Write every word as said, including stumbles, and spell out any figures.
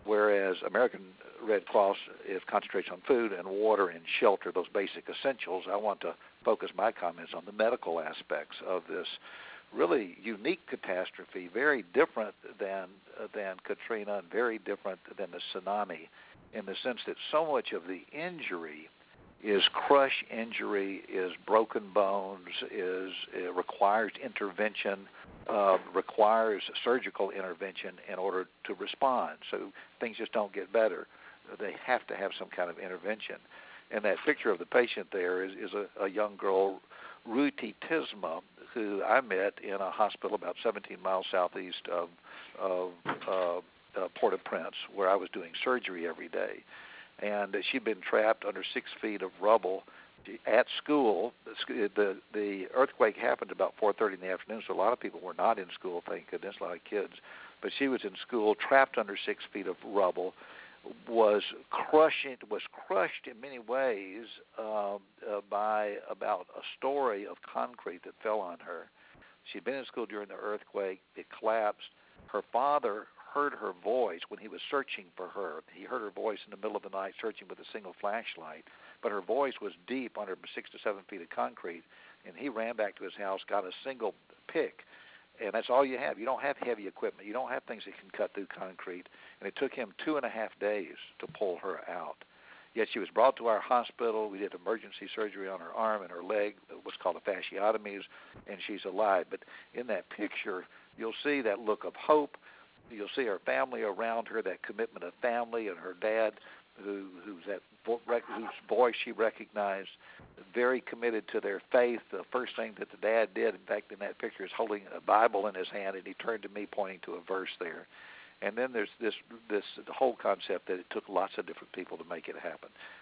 whereas American Red Cross is concentrates on food and water and shelter, those basic essentials. I want to focus my comments on the medical aspects of this really unique catastrophe, very different than uh, than Katrina and very different than the tsunami, in the sense that so much of the injury is crush injury, is broken bones, is it requires intervention, uh, requires surgical intervention in order to respond. So things just don't get better. They have to have some kind of intervention. And that picture of the patient there is, is a, a young girl, Ruti Tisma, who I met in a hospital about seventeen miles southeast of, of uh, uh, Port-au-Prince, where I was doing surgery every day. And she'd been trapped under six feet of rubble at school. The, the, the earthquake happened about four thirty in the afternoon, so a lot of people were not in school, thank goodness, a lot of kids. But she was in school, trapped under six feet of rubble, was crushing, was crushed in many ways uh, uh, by about a story of concrete that fell on her. She'd been in school during the earthquake. It collapsed. Her father heard her voice when he was searching for her. He heard her voice in the middle of the night searching with a single flashlight, but her voice was deep under six to seven feet of concrete, and he ran back to his house, got a single pick, and that's all you have. You don't have heavy equipment. You don't have things that can cut through concrete, and it took him two and a half days to pull her out. Yet she was brought to our hospital. We did emergency surgery on her arm and her leg, what's called a fasciotomies, and she's alive. But in that picture, you'll see that look of hope. You'll see her family around her, that commitment of family, and her dad, who who's that whose voice she recognized, very committed to their faith. The first thing that the dad did, in fact, in that picture, is holding a Bible in his hand, and he turned to me, pointing to a verse there. And then there's this this the whole concept that it took lots of different people to make it happen.